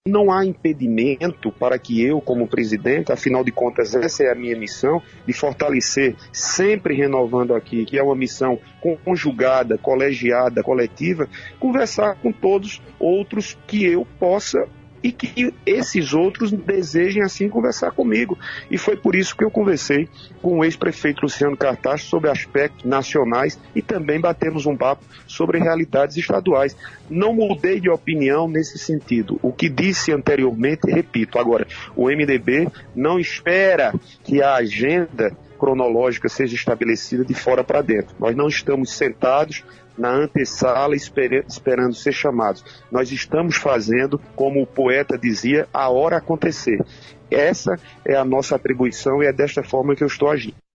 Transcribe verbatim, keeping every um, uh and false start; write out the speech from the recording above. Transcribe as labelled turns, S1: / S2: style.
S1: não há impedimento para que eu, como presidente, afinal de contas essa é a minha missão, de fortalecer, sempre renovando aqui, que é uma missão conjugada, colegiada, coletiva, conversar com todos outros que eu possa e que esses outros desejem assim conversar comigo. E foi por isso que eu conversei com o ex-prefeito Luciano Cartacho sobre aspectos nacionais e também batemos um papo sobre realidades estaduais. Não mudei de opinião nesse sentido. O que disse anteriormente, repito. Agora, o M D B não espera que a agenda cronológica seja estabelecida de fora para dentro. Nós não estamos sentados na antessala esper- esperando ser chamados. Nós estamos fazendo, como o poeta dizia, a hora acontecer. Essa é a nossa atribuição e é desta forma que eu estou agindo.